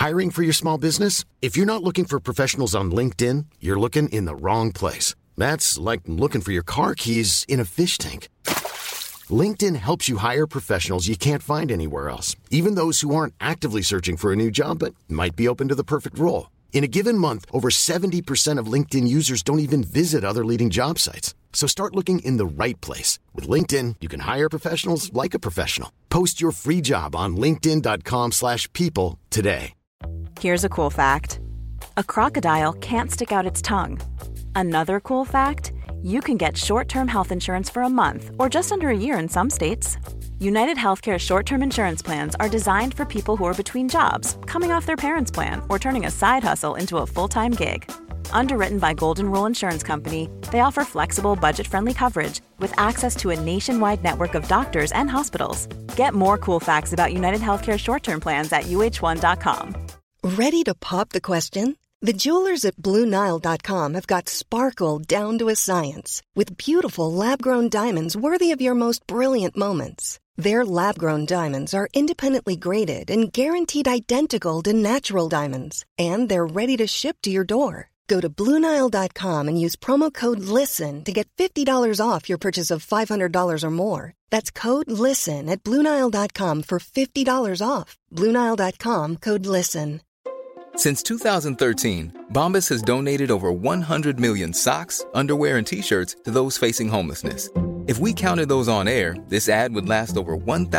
Hiring for your small business? If you're not looking for professionals on LinkedIn, you're looking in the wrong place. That's like looking for your car keys in a fish tank. LinkedIn helps you hire professionals you can't find anywhere else, even those who aren't actively searching for a new job but might be open to the perfect role. In a given month, over 70% of LinkedIn users don't even visit other leading job sites. So start looking in the right place. With LinkedIn, you can hire professionals like a professional. Post your free job on linkedin.com/people today. Here's a cool fact. A crocodile can't stick out its tongue. Another cool fact, you can get short-term health insurance for a month or just under a year in some states. United Healthcare short-term insurance plans are designed for people who are between jobs, coming off their parents' plan, or turning a side hustle into a full-time gig. Underwritten by Golden Rule Insurance Company, they offer flexible, budget-friendly coverage with access to a nationwide network of doctors and hospitals. Get more cool facts about United Healthcare short-term plans at uh1.com. Ready to pop the question? The jewelers at BlueNile.com have got sparkle down to a science with beautiful lab-grown diamonds worthy of your most brilliant moments. Their lab-grown diamonds are independently graded and guaranteed identical to natural diamonds, and they're ready to ship to your door. Go to BlueNile.com and use promo code LISTEN to get $50 off your purchase of $500 or more. That's code LISTEN at BlueNile.com for $50 off. BlueNile.com, code LISTEN. Since 2013, Bombas has donated over 100 million socks, underwear, and T-shirts to those facing homelessness. If we counted those on air, this ad would last over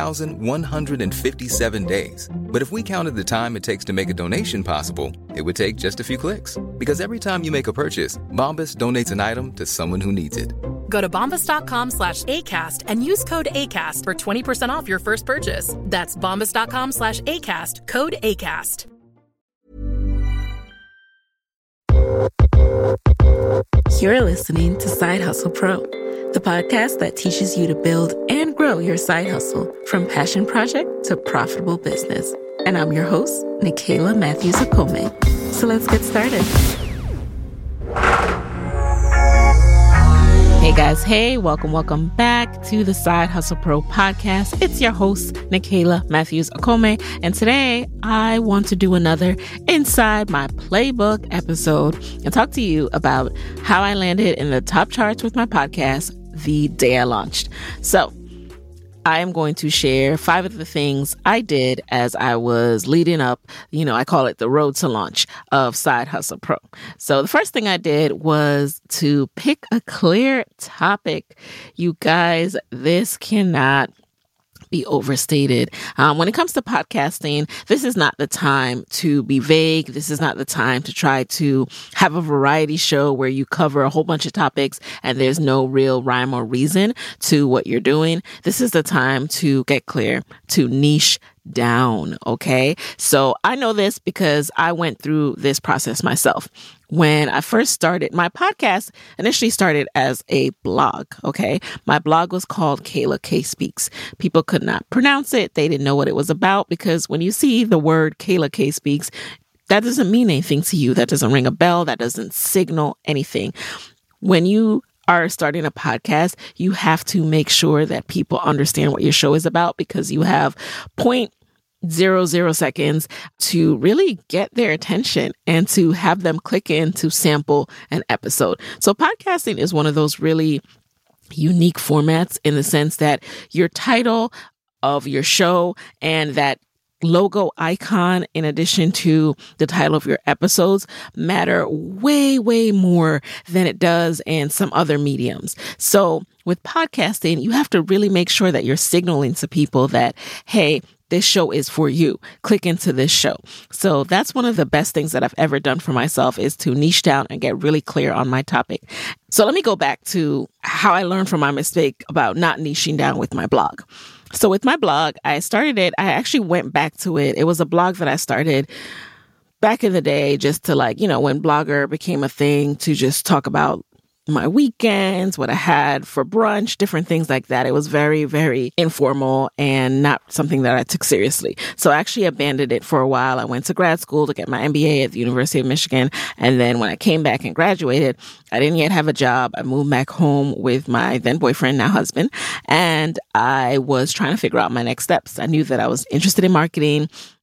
1,157 days. But if we counted the time it takes to make a donation possible, it would take just a few clicks. Because every time you make a purchase, Bombas donates an item to someone who needs it. Go to bombas.com/ACAST and use code ACAST for 20% off your first purchase. That's bombas.com/ACAST, code ACAST. You're listening to Side Hustle Pro, the podcast that teaches you to build and grow your side hustle from passion project to profitable business. And I'm your host, Nicaila Matthews Okome. So let's get started. Hey guys, hey, welcome back to the Side Hustle Pro podcast. It's your host, Nicaila Matthews Okome, and today I want to do another Inside My Playbook episode and talk to you about how I landed in the top charts with my podcast the day I launched. So I am going to share 5 of the things I did as I was leading up, I call it the road to launch of Side Hustle Pro. So the first thing I did was to pick a clear topic. You guys, this cannot be overstated. When it comes to podcasting, this is not the time to be vague. This is not the time to try to have a variety show where you cover a whole bunch of topics and there's no real rhyme or reason to what you're doing. This is the time to get clear, to niche down. Okay. So I know this because I went through this process myself. When I first started, my podcast initially started as a blog. Okay. My blog was called Kayla K Speaks. People could not pronounce it. They didn't know what it was about because when you see the word Kayla K Speaks, that doesn't mean anything to you. That doesn't ring a bell. That doesn't signal anything. When you are starting a podcast, you have to make sure that people understand what your show is about because you have 0.00 seconds to really get their attention and to have them click in to sample an episode. So podcasting is one of those really unique formats in the sense that your title of your show and that logo icon, in addition to the title of your episodes, matter way, way more than it does in some other mediums. So with podcasting, you have to really make sure that you're signaling to people that, hey, this show is for you. Click into this show. So that's one of the best things that I've ever done for myself is to niche down and get really clear on my topic. So let me go back to how I learned from my mistake about not niching down with my blog. So with my blog, I actually went back to it. It was a blog that I started back in the day just to when Blogger became a thing, to just talk about my weekends, what I had for brunch, different things like that. It was very, very informal and not something that I took seriously. So I actually abandoned it for a while. I went to grad school to get my MBA at the University of Michigan. And then when I came back and graduated, I didn't yet have a job. I moved back home with my then boyfriend, now husband, and I was trying to figure out my next steps. I knew that I was interested in marketing.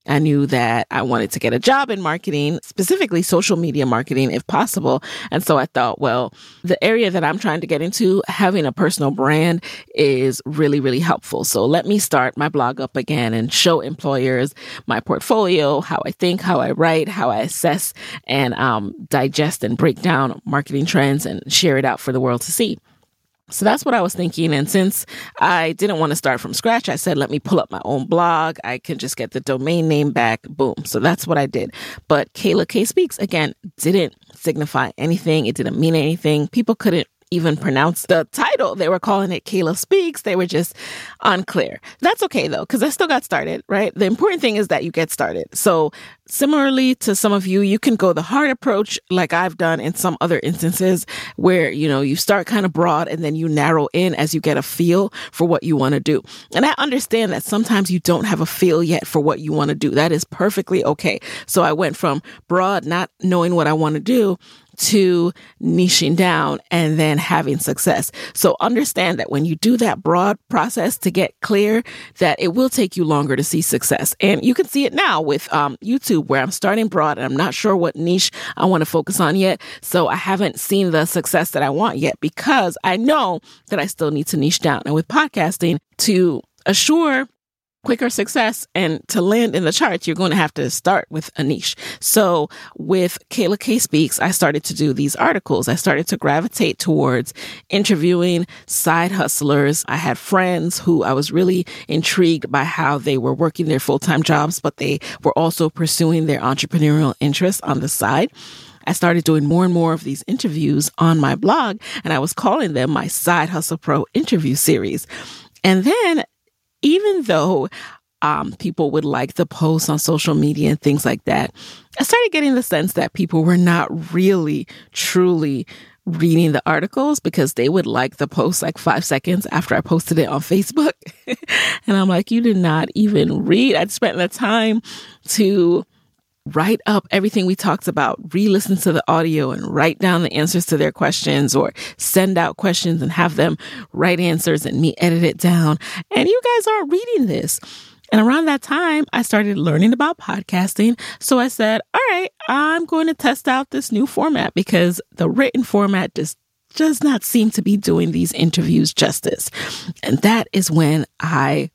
I knew that I wanted to get a job in marketing, specifically social media marketing, if possible. And so I thought, well, the area that I'm trying to get into, having a personal brand is really, really helpful. So let me start my blog up again and show employers my portfolio, how I think, how I write, how I assess and digest and break down marketing trends and share it out for the world to see. So that's what I was thinking. And since I didn't want to start from scratch, I said, let me pull up my own blog. I can just get the domain name back. Boom. So that's what I did. But Kayla K Speaks, again, didn't signify anything. It didn't mean anything. People couldn't even pronounce the title. They were calling it Kayla Speaks. They were just unclear. That's okay though, because I still got started, right? The important thing is that you get started. So similarly to some of you, you can go the hard approach like I've done in some other instances where, you start kind of broad and then you narrow in as you get a feel for what you want to do. And I understand that sometimes you don't have a feel yet for what you want to do. That is perfectly okay. So I went from broad, not knowing what I want to do, to niching down and then having success. So understand that when you do that broad process to get clear, that it will take you longer to see success. And you can see it now with YouTube, where I'm starting broad and I'm not sure what niche I want to focus on yet. So I haven't seen the success that I want yet because I know that I still need to niche down. And with podcasting, to assure quicker success and to land in the charts, you're going to have to start with a niche. So with Kayla K Speaks, I started to do these articles. I started to gravitate towards interviewing side hustlers. I had friends who I was really intrigued by how they were working their full-time jobs, but they were also pursuing their entrepreneurial interests on the side. I started doing more and more of these interviews on my blog, and I was calling them my Side Hustle Pro interview series. And then even though people would like the posts on social media and things like that, I started getting the sense that people were not really, truly reading the articles because they would like the post like 5 seconds after I posted it on Facebook. And I'm like, you did not even read. I'd spent the time to write up everything we talked about, re-listen to the audio and write down the answers to their questions, or send out questions and have them write answers and me edit it down. And you guys aren't reading this. And around that time, I started learning about podcasting. So I said, all right, I'm going to test out this new format because the written format does not seem to be doing these interviews justice. And that is when I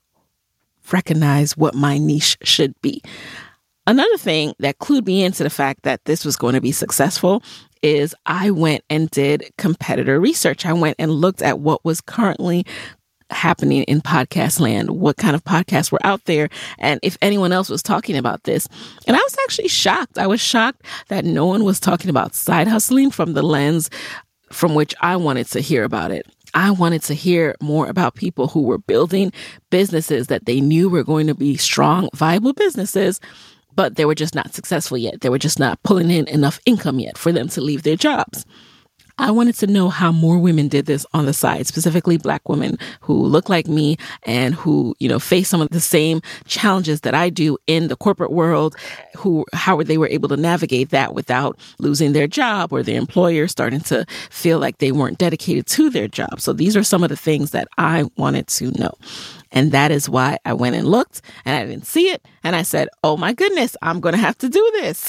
recognized what my niche should be. Another thing that clued me into the fact that this was going to be successful is I went and did competitor research. I went and looked at what was currently happening in podcast land, what kind of podcasts were out there, and if anyone else was talking about this. And I was actually shocked. I was shocked that no one was talking about side hustling from the lens from which I wanted to hear about it. I wanted to hear more about people who were building businesses that they knew were going to be strong, viable businesses, but they were just not successful yet. They were just not pulling in enough income yet for them to leave their jobs. I wanted to know how more women did this on the side, specifically Black women who look like me and who, face some of the same challenges that I do in the corporate world, how they were able to navigate that without losing their job or their employer starting to feel like they weren't dedicated to their job. So these are some of the things that I wanted to know. And that is why I went and looked and I didn't see it. And I said, oh my goodness, I'm going to have to do this.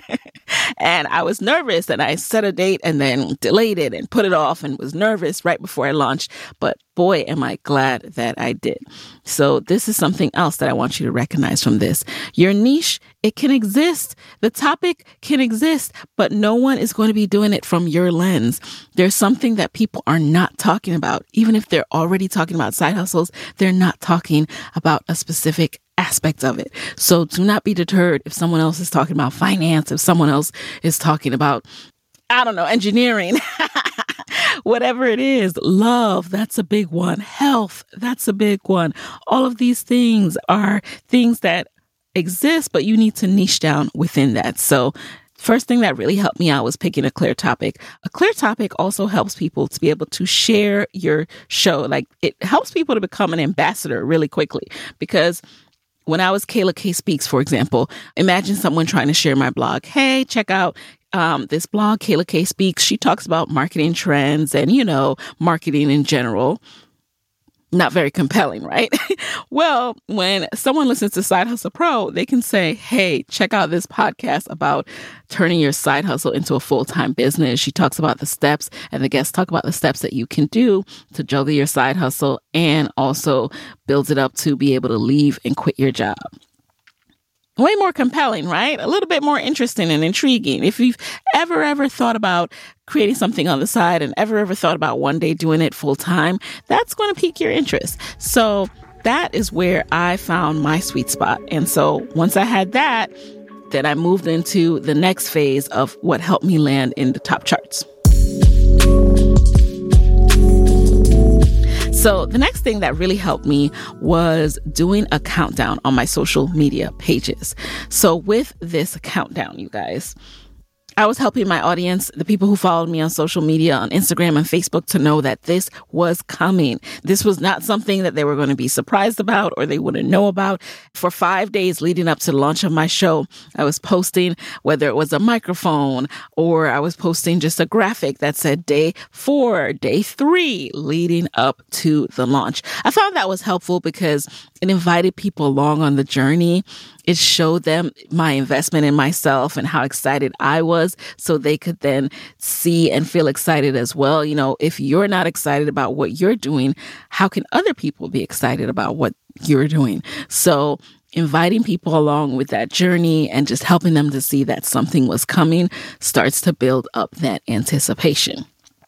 And I was nervous and I set a date and then delayed it and put it off and was nervous right before I launched. But boy, am I glad that I did. So this is something else that I want you to recognize from this. Your niche, it can exist. The topic can exist, but no one is going to be doing it from your lens. There's something that people are not talking about. Even if they're already talking about side hustles, they're not talking about a specific aspect of it. So do not be deterred if someone else is talking about finance, if someone else is talking about, engineering, whatever it is. Love, that's a big one. Health, that's a big one. All of these things are things that exist, but you need to niche down within that. So first thing that really helped me out was picking a clear topic. A clear topic also helps people to be able to share your show. Like, it helps people to become an ambassador really quickly, because when I was Kayla K Speaks, for example, imagine someone trying to share my blog. Hey, check out this blog, Kayla K Speaks. She talks about marketing trends and, marketing in general. Not very compelling, right? Well, when someone listens to Side Hustle Pro, they can say, hey, check out this podcast about turning your side hustle into a full-time business. She talks about the steps, and the guests talk about the steps that you can do to juggle your side hustle and also build it up to be able to leave and quit your job. Way more compelling, right? A little bit more interesting and intriguing. If you've ever thought about creating something on the side and ever thought about one day doing it full time, that's going to pique your interest. So that is where I found my sweet spot. And so once I had that, then I moved into the next phase of what helped me land in the top charts. So the next thing that really helped me was doing a countdown on my social media pages. So with this countdown, you guys, I was helping my audience, the people who followed me on social media, on Instagram and Facebook, to know that this was coming. This was not something that they were going to be surprised about or they wouldn't know about. For 5 days leading up to the launch of my show, I was posting, whether it was a microphone or I was posting just a graphic that said day 4, day 3, leading up to the launch. I found that was helpful because it invited people along on the journey. It showed them my investment in myself and how excited I was, so they could then see and feel excited as well. You know, if you're not excited about what you're doing, how can other people be excited about what you're doing? So inviting people along with that journey and just helping them to see that something was coming starts to build up that anticipation.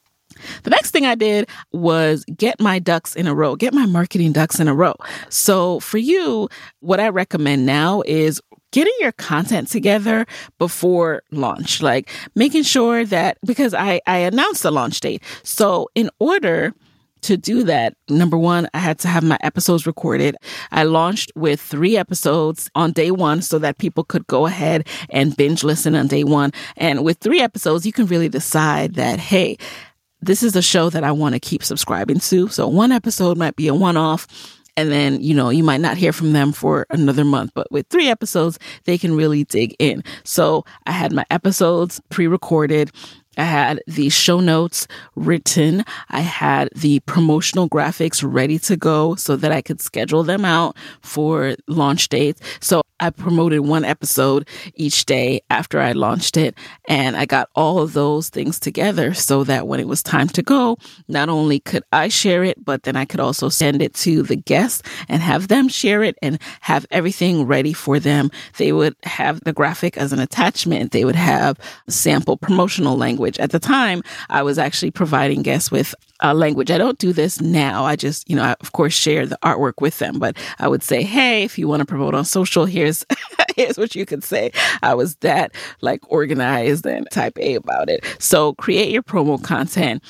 The next thing I did was get my ducks in a row, get my marketing ducks in a row. So for you, what I recommend now is getting your content together before launch, like making sure that, because I announced the launch date. So in order to do that, number one, I had to have my episodes recorded. I launched with 3 episodes on day 1 so that people could go ahead and binge listen on day 1. And with 3 episodes, you can really decide that, hey, this is a show that I want to keep subscribing to. So 1 episode might be a one-off, and then, you know, you might not hear from them for another month. But with 3 episodes, they can really dig in. So I had my episodes pre-recorded. I had the show notes written. I had the promotional graphics ready to go so that I could schedule them out for launch dates. So I promoted 1 episode each day after I launched it. And I got all of those things together so that when it was time to go, not only could I share it, but then I could also send it to the guests and have them share it and have everything ready for them. They would have the graphic as an attachment. They would have sample promotional language. At the time, I was actually providing guests with language. I don't do this now. I just, you know, I of course share the artwork with them, but I would say, hey, if you want to promote on social, here's what you could say. I was that like organized and type A about it. So create your promo content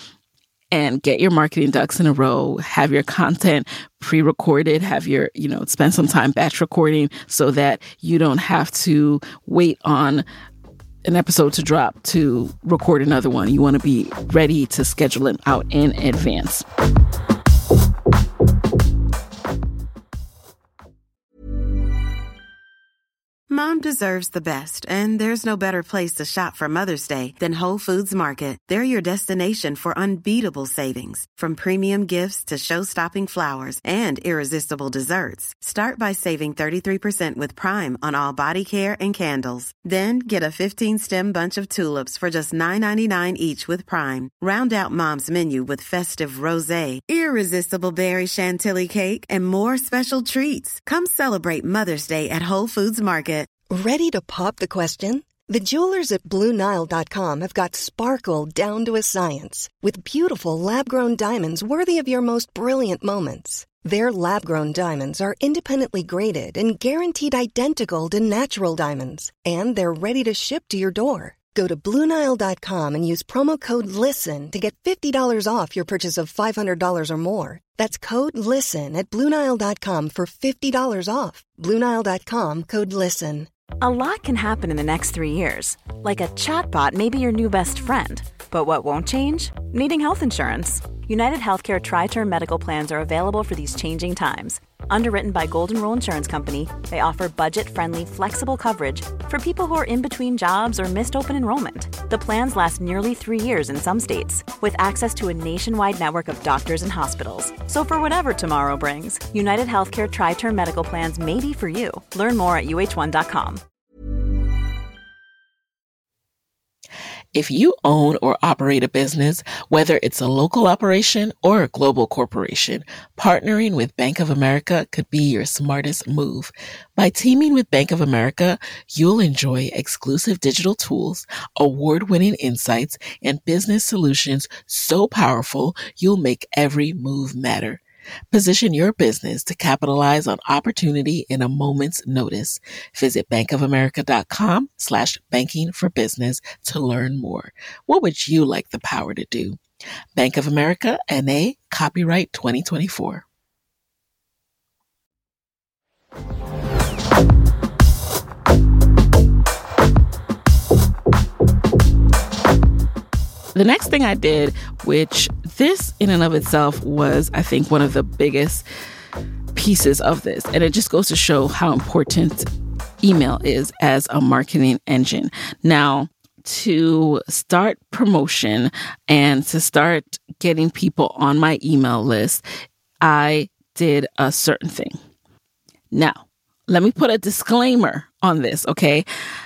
and get your marketing ducks in a row, have your content pre-recorded, have your, you know, spend some time batch recording so that you don't have to wait on an episode to drop to record another one. You want to be ready to schedule it out in advance. Mom deserves the best, and there's no better place to shop for Mother's Day than Whole Foods Market. They're your destination for unbeatable savings, from premium gifts to show-stopping flowers and irresistible desserts. Start by saving 33% with Prime on all body care and candles. Then get a 15-stem bunch of tulips for just $9.99 each with Prime. Round out Mom's menu with festive rosé, irresistible berry chantilly cake, and more special treats. Come celebrate Mother's Day at Whole Foods Market. Ready to pop the question? The jewelers at BlueNile.com have got sparkle down to a science with beautiful lab-grown diamonds worthy of your most brilliant moments. Their lab-grown diamonds are independently graded and guaranteed identical to natural diamonds, and they're ready to ship to your door. Go to BlueNile.com and use promo code LISTEN to get $50 off your purchase of $500 or more. That's code LISTEN at BlueNile.com for $50 off. BlueNile.com, code LISTEN. A lot can happen in the next 3 years. Like a chatbot may be your new best friend. But what won't change? Needing health insurance. United Healthcare Tri-Term Medical Plans are available for these changing times. Underwritten by Golden Rule Insurance Company, they offer budget-friendly, flexible coverage for people who are in between jobs or missed open enrollment. The plans last nearly 3 years in some states, with access to a nationwide network of doctors and hospitals. So for whatever tomorrow brings, United Healthcare Tri-Term Medical Plans may be for you. Learn more at uh1.com. If you own or operate a business, whether it's a local operation or a global corporation, partnering with Bank of America could be your smartest move. By teaming with Bank of America, you'll enjoy exclusive digital tools, award-winning insights, and business solutions so powerful you'll make every move matter. Position your business to capitalize on opportunity in a moment's notice. Visit bankofamerica.com/banking for business to learn more. What would you like the power to do? Bank of America, N.A., copyright 2024. The next thing I did, which this in and of itself was, I think, one of the biggest pieces of this, and it just goes to show how important email is as a marketing engine. Now, to start promotion and to start getting people on my email list, I did a certain thing. Now, let me put a disclaimer on this, okay?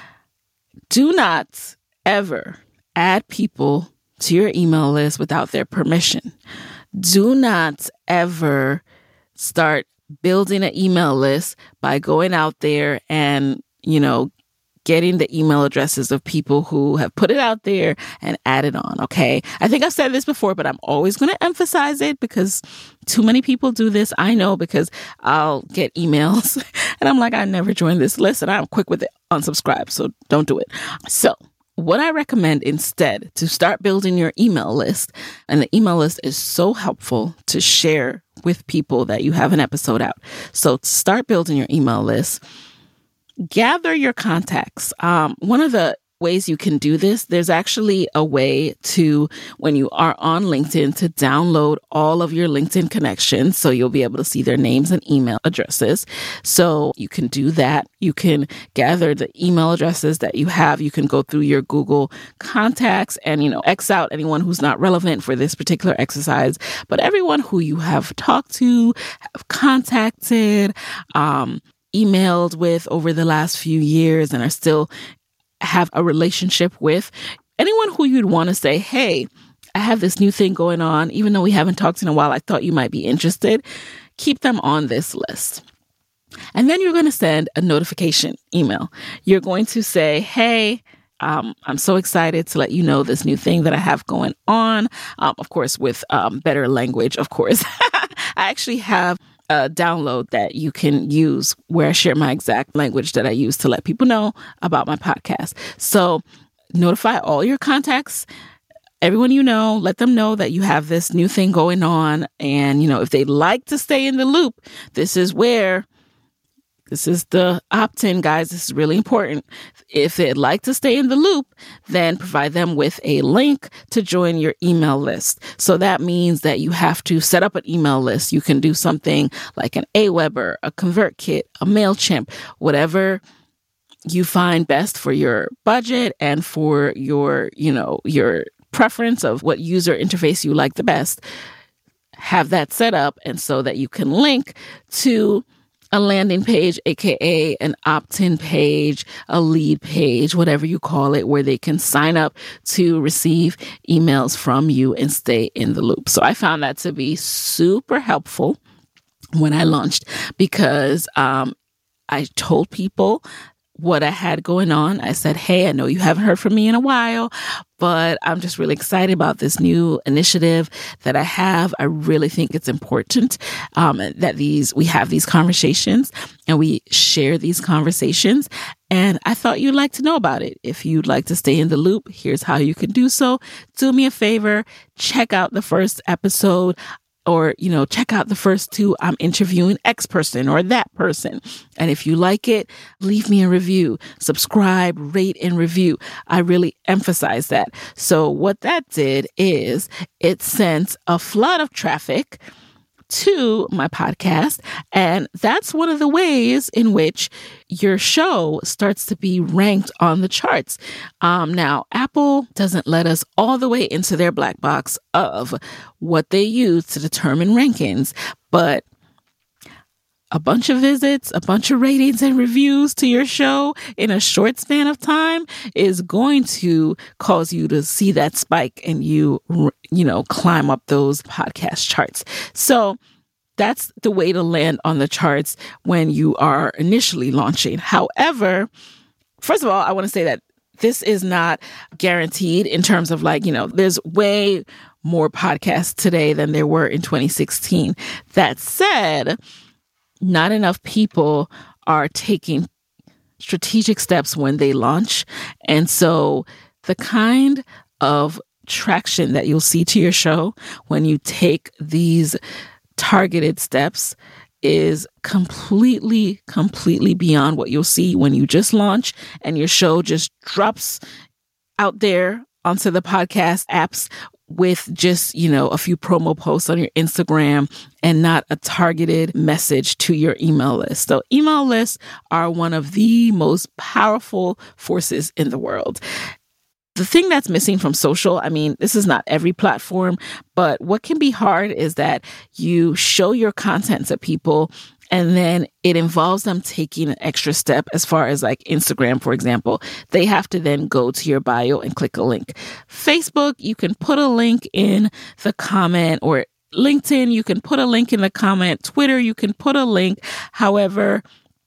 Do not ever add people to your email list without their permission. Do not ever start building an email list by going out there and, getting the email addresses of people who have put it out there and added on, okay? I think I've said this before, but I'm always going to emphasize it because too many people do this. I know, because I'll get emails and I'm like, I never joined this list, and I'm quick with it, unsubscribe, so don't do it. So what I recommend instead, to start building your email list, and the email list is so helpful to share with people that you have an episode out. So start building your email list. Gather your contacts. One of the ways you can do this, there's actually a way to, when you are on LinkedIn, to download all of your LinkedIn connections. So you'll be able to see their names and email addresses. So you can do that. You can gather the email addresses that you have. You can go through your Google contacts and, X out anyone who's not relevant for this particular exercise. But everyone who you have talked to, have contacted, emailed with over the last few years and are still have a relationship with, anyone who you'd want to say, hey, I have this new thing going on. Even though we haven't talked in a while, I thought you might be interested. Keep them on this list. And then you're going to send a notification email. You're going to say, hey, I'm so excited to let you know this new thing that I have going on. Of course, with better language, of course. I actually have a download that you can use where I share my exact language that I use to let people know about my podcast. So notify all your contacts, everyone you know, let them know that you have this new thing going on. And, if they'd like to stay in the loop, this is the opt-in, guys. This is really important. If they'd like to stay in the loop, then provide them with a link to join your email list. So that means that you have to set up an email list. You can do something like an Aweber, a ConvertKit, a MailChimp, whatever you find best for your budget and for your preference of what user interface you like the best. Have that set up, and so that you can link to a landing page, aka an opt-in page, a lead page, whatever you call it, where they can sign up to receive emails from you and stay in the loop. So I found that to be super helpful when I launched, because I told people what I had going on. I said, hey, I know you haven't heard from me in a while, but I'm just really excited about this new initiative that I have. I really think it's important that we have these conversations and we share these conversations. And I thought you'd like to know about it. If you'd like to stay in the loop, here's how you can do so. Do me a favor, check out the first episode. Or, check out the first two. I'm interviewing X person or that person. And if you like it, leave me a review, subscribe, rate, and review. I really emphasize that. So what that did is it sent a flood of traffic to my podcast. And that's one of the ways in which your show starts to be ranked on the charts. Now, Apple doesn't let us all the way into their black box of what they use to determine rankings, but a bunch of visits, a bunch of ratings and reviews to your show in a short span of time is going to cause you to see that spike and you climb up those podcast charts. So that's the way to land on the charts when you are initially launching. However, first of all, I want to say that this is not guaranteed in terms of there's way more podcasts today than there were in 2016. That said, not enough people are taking strategic steps when they launch. And so the kind of traction that you'll see to your show when you take these targeted steps is completely beyond what you'll see when you just launch and your show just drops out there onto the podcast apps with just, a few promo posts on your Instagram and not a targeted message to your email list. So email lists are one of the most powerful forces in the world. The thing that's missing from social, this is not every platform, but what can be hard is that you show your content to people and then it involves them taking an extra step as far as like Instagram, for example. They have to then go to your bio and click a link. Facebook, you can put a link in the comment, or LinkedIn, you can put a link in the comment. Twitter, you can put a link. However,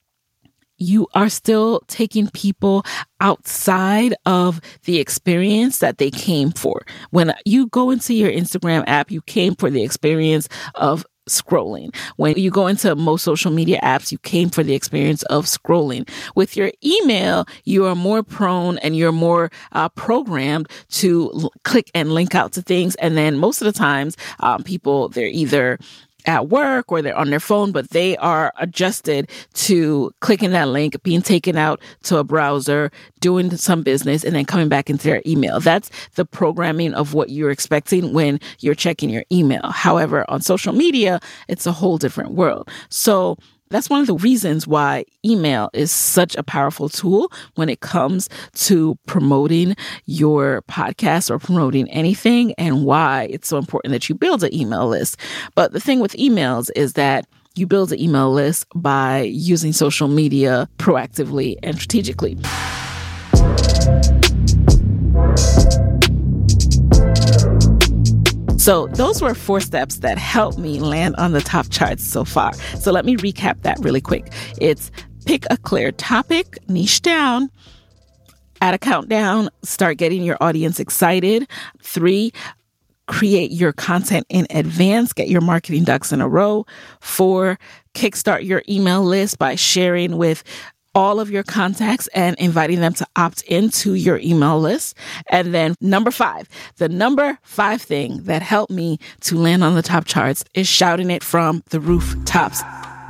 you are still taking people outside of the experience that they came for. When you go into your Instagram app, you came for the experience of scrolling. When you go into most social media apps, you came for the experience of scrolling. With your email, you are more prone and you're more programmed to click and link out to things. And then most of the times, people, they're either at work or they're on their phone, but they are adjusted to clicking that link, being taken out to a browser, doing some business, and then coming back into their email. That's the programming of what you're expecting when you're checking your email. However, on social media, it's a whole different world. So that's one of the reasons why email is such a powerful tool when it comes to promoting your podcast or promoting anything, and why it's so important that you build an email list. But the thing with emails is that you build an email list by using social media proactively and strategically. So those were 4 steps that helped me land on the top charts so far. So let me recap that really quick. It's pick a clear topic, niche down, add a countdown, start getting your audience excited. 3, create your content in advance, get your marketing ducks in a row. 4, kickstart your email list by sharing with all of your contacts and inviting them to opt into your email list. And then number 5, the number 5 thing that helped me to land on the top charts is shouting it from the rooftops.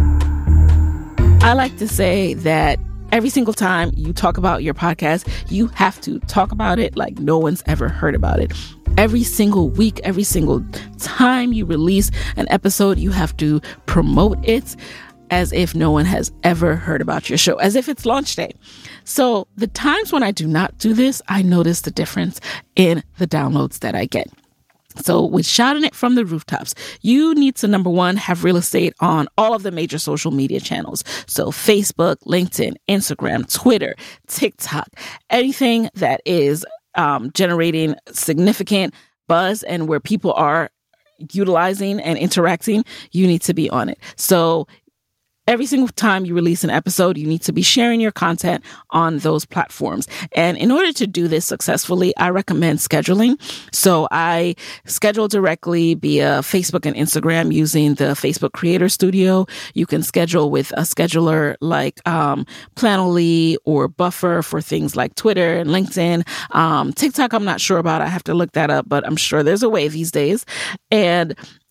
I like to say that every single time you talk about your podcast, you have to talk about it like no one's ever heard about it. Every single week, every single time you release an episode, you have to promote it as if no one has ever heard about your show, as if it's launch day. So the times when I do not do this, I notice the difference in the downloads that I get. So with shouting it from the rooftops, you need to, number 1, have real estate on all of the major social media channels. So Facebook, LinkedIn, Instagram, Twitter, TikTok, anything that is generating significant buzz and where people are utilizing and interacting, you need to be on it. So every single time you release an episode, you need to be sharing your content on those platforms. And in order to do this successfully, I recommend scheduling. So I schedule directly via Facebook and Instagram using the Facebook Creator Studio. You can schedule with a scheduler like Planoly or Buffer for things like Twitter and LinkedIn. TikTok, I'm not sure about. I have to look that up, but I'm sure there's a way these days. And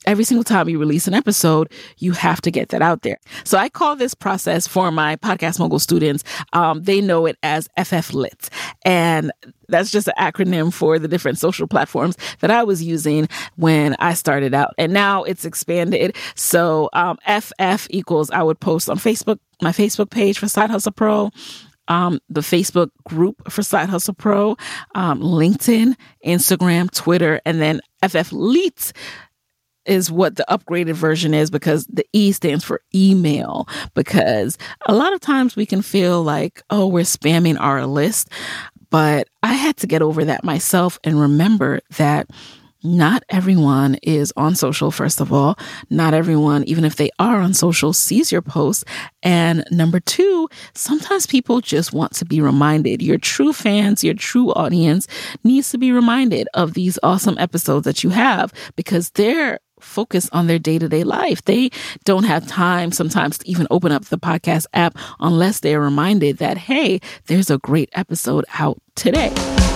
every single time you release an episode, you have to get that out there. So I call this process for my Podcast Mogul students, they know it as FF Lit. And that's just an acronym for the different social platforms that I was using when I started out. And now it's expanded. So FF equals, I would post on Facebook, my Facebook page for Side Hustle Pro, the Facebook group for Side Hustle Pro, LinkedIn, Instagram, Twitter, and then FF Lit is what the upgraded version is, because the E stands for email, because a lot of times we can feel like, oh, we're spamming our list. But I had to get over that myself and remember that not everyone is on social, first of all. Not everyone, even if they are on social, sees your posts. And number two, sometimes people just want to be reminded. Your true fans, your true audience needs to be reminded of these awesome episodes that you have, because they're focused on their day-to-day life. They don't have time sometimes to even open up the podcast app unless they're reminded that, hey, there's a great episode out today.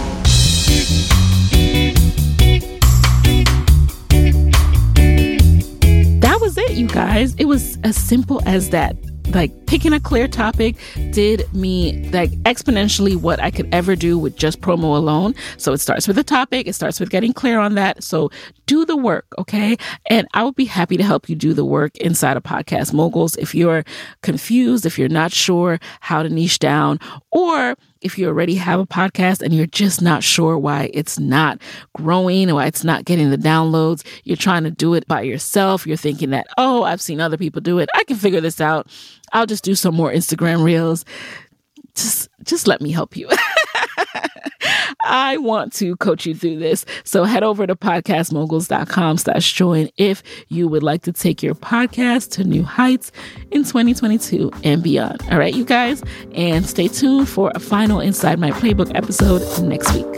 That was it, you guys. It was as simple as that. Like, picking a clear topic did me like exponentially what I could ever do with just promo alone. So it starts with a topic. It starts with getting clear on that. So do the work, okay? And I would be happy to help you do the work inside of Podcast Moguls. If you're confused, if you're not sure how to niche down, or if you already have a podcast and you're just not sure why it's not growing, why it's not getting the downloads, you're trying to do it by yourself. You're thinking that, oh, I've seen other people do it. I can figure this out. I'll just do some more Instagram reels. Just let me help you. I want to coach you through this. So head over to podcastmoguls.com/join if you would like to take your podcast to new heights in 2022 and beyond. All right, you guys, and stay tuned for a final Inside My Playbook episode next week.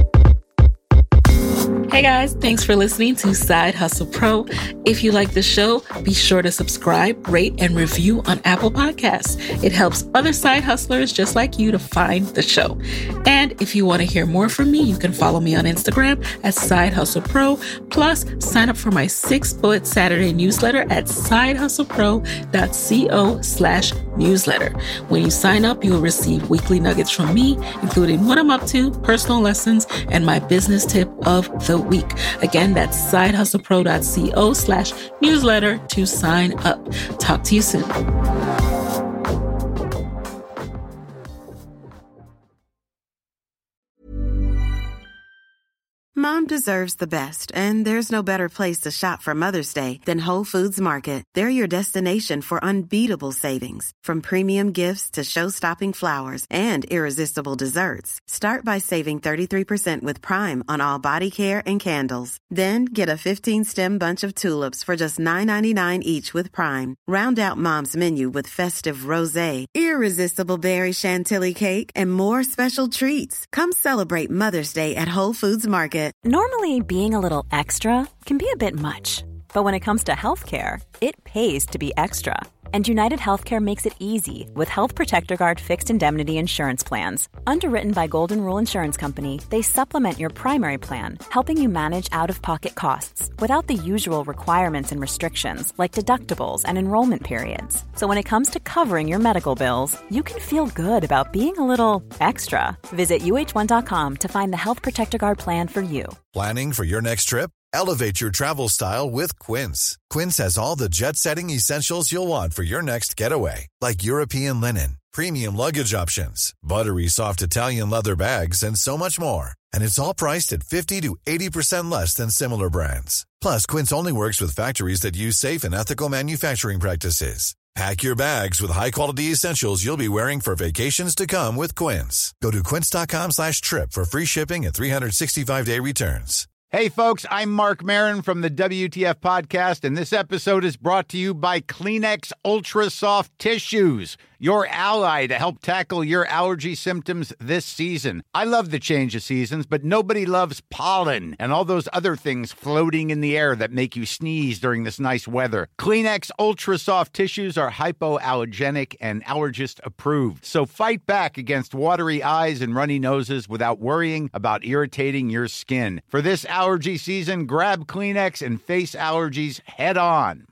Hey guys, thanks for listening to Side Hustle Pro. If you like the show, be sure to subscribe, rate, and review on Apple Podcasts. It helps other side hustlers just like you to find the show. And if you want to hear more from me, you can follow me on Instagram at Side Hustle Pro. Plus, sign up for my 6-bullet Saturday newsletter at sidehustlepro.co/newsletter. When you sign up, you will receive weekly nuggets from me, including what I'm up to, personal lessons, and my business tip of the week. Again, that's sidehustlepro.co/newsletter to sign up. Talk to you soon. Mom deserves the best, and there's no better place to shop for Mother's Day than Whole Foods Market. They're your destination for unbeatable savings, from premium gifts to show-stopping flowers and irresistible desserts. Start by saving 33% with Prime on all body care and candles. Then get a 15-stem bunch of tulips for just $9.99 each with Prime. Round out Mom's menu with festive rosé, irresistible berry chantilly cake, and more special treats. Come celebrate Mother's Day at Whole Foods Market. Normally, being a little extra can be a bit much. But when it comes to healthcare, it pays to be extra. And United Healthcare makes it easy with Health Protector Guard fixed indemnity insurance plans. Underwritten by Golden Rule Insurance Company, they supplement your primary plan, helping you manage out-of-pocket costs without the usual requirements and restrictions like deductibles and enrollment periods. So when it comes to covering your medical bills, you can feel good about being a little extra. Visit uh1.com to find the Health Protector Guard plan for you. Planning for your next trip? Elevate your travel style with Quince. Quince has all the jet-setting essentials you'll want for your next getaway, like European linen, premium luggage options, buttery soft Italian leather bags, and so much more. And it's all priced at 50 to 80% less than similar brands. Plus, Quince only works with factories that use safe and ethical manufacturing practices. Pack your bags with high-quality essentials you'll be wearing for vacations to come with Quince. Go to quince.com/trip for free shipping and 365-day returns. Hey, folks, I'm Mark Maron from the WTF Podcast, and this episode is brought to you by Kleenex Ultra Soft Tissues, your ally to help tackle your allergy symptoms this season. I love the change of seasons, but nobody loves pollen and all those other things floating in the air that make you sneeze during this nice weather. Kleenex Ultra Soft Tissues are hypoallergenic and allergist approved. So fight back against watery eyes and runny noses without worrying about irritating your skin. For this allergy season, grab Kleenex and face allergies head on.